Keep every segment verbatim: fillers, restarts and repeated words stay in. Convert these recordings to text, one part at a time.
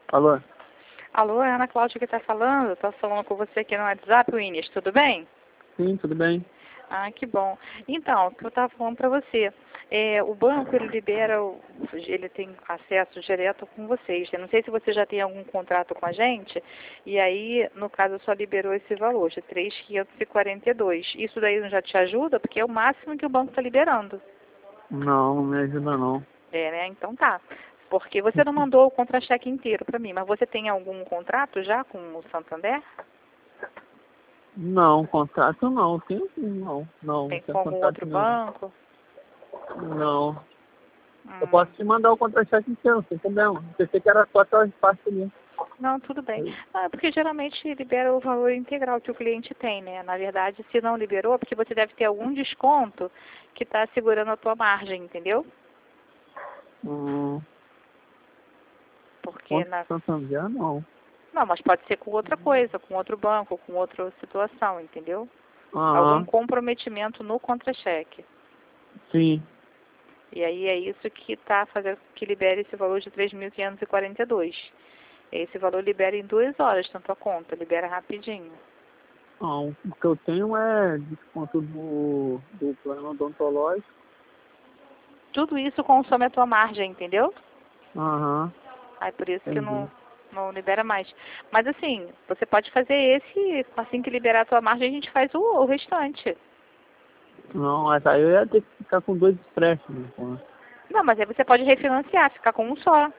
Alô? Alô, é a Ana Cláudia que está falando. Estou falando com você aqui no WhatsApp, Winnes. Tudo bem? Sim, tudo bem. Ah, que bom. Então, o que eu estava falando para você, é, o banco ele libera, o- ele tem acesso direto com vocês. Eu não sei se você já tem algum contrato com a gente, e aí, no caso, só liberou esse valor de três mil quinhentos e quarenta e dois. Isso daí não já te ajuda? Porque é o máximo que o banco está liberando. Não, não me ajuda não. É, né? Então tá. Porque você não mandou o contra-cheque inteiro para mim, mas você tem algum contrato já com o Santander? Não, contrato não. Tem não. Não, não Tem tem com algum contrato outro não. banco? Não. Eu Hum. posso te mandar o contra-cheque inteiro, sem problema. Eu pensei que era só aquela parte ali. Não, tudo bem. Ah, porque geralmente libera o valor integral que o cliente tem, né? Na verdade, se não liberou, é porque você deve ter algum desconto que está segurando a tua margem, entendeu? Hum, Porque contra na... Santander não. Não, mas pode ser com outra coisa, com outro banco, com outra situação, entendeu? Algum Aham, comprometimento no contra-cheque. sim. E aí é isso que está fazendo que libere esse valor de três mil quinhentos e quarenta e dois. Esse valor libera em duas horas, tanto a conta, libera rapidinho. Não, o que eu tenho é desconto do, do plano odontológico. Tudo isso consome a tua margem, entendeu? Aham, Aí por isso que entendi. não, não libera mais. Mas assim, você pode fazer esse, assim que liberar a tua margem, a gente faz o, o restante. Não, mas aí eu ia ter que ficar com dois empréstimos. Pô. Não, mas aí você pode refinanciar, ficar com um só.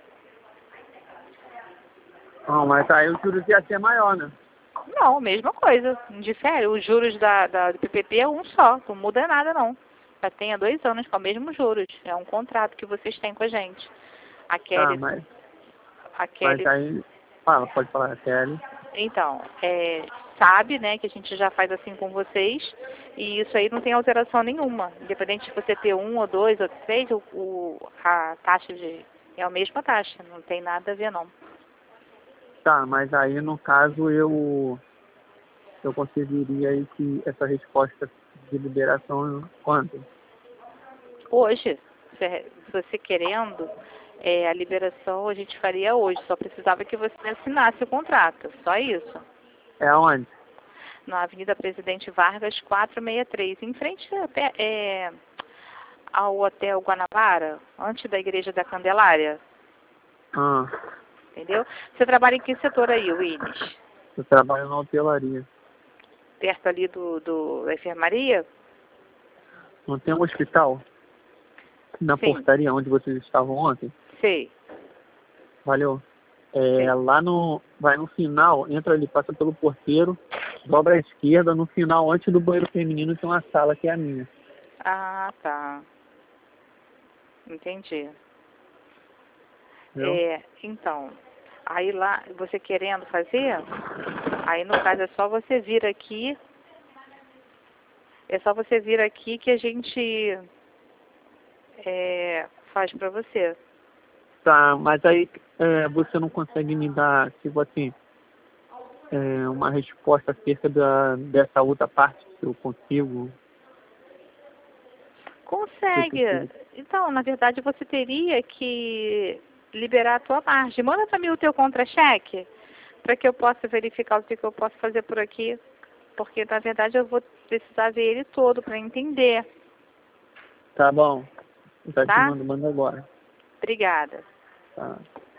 Não, mas aí o juros ia ser maior, né? Não, mesma coisa. Não difere. Os juros da, da, do P P P é um só, não muda nada não. Já tem há dois anos com os mesmos juros. É um contrato que vocês têm com a gente. A Tá, Kelly, mas, a mas Kelly, aí... Fala, pode falar, Kelly. então, é, sabe, né, que a gente já faz assim com vocês, e isso aí não tem alteração nenhuma. Independente de você ter um ou dois ou três, o, o- a taxa de, é a mesma taxa, não tem nada a ver não. Tá, mas aí no caso eu, eu conseguiria esse, essa resposta de liberação quanto? Hoje, se você querendo, é, a liberação a gente faria hoje, só precisava que você assinasse o contrato, só isso. É aonde? Na Avenida Presidente Vargas, quatrocentos e sessenta e três, em frente até, é, ao Hotel Guanabara, antes da Igreja da Candelária, Ah, entendeu? Você trabalha em que setor aí, Willis? eu trabalho na hotelaria. Perto ali do, do da enfermaria? Não tem um hospital? Na Sim, portaria onde vocês estavam ontem? sei, Valeu. É, sei. lá no... Vai no final, entra ali, passa pelo porteiro, dobra à esquerda, no final, antes do banheiro feminino, tem uma sala que é a minha. Ah, tá. Entendi. Entendeu? É, então, aí lá, você querendo fazer, aí no caso é só você vir aqui, é só você vir aqui que a gente é, faz pra você. Tá, mas aí é, você não consegue me dar, tipo assim, é, uma resposta acerca da, dessa outra parte que eu consigo, que eu Consegue. consigo. Então, na verdade, você teria que liberar a tua margem. Manda pra mim o teu contra-cheque, para que eu possa verificar o que que eu posso fazer por aqui. Porque, na verdade, eu vou precisar ver ele todo para entender, Tá bom, eu tá te tá? mando, manda agora. Obrigada. Tá.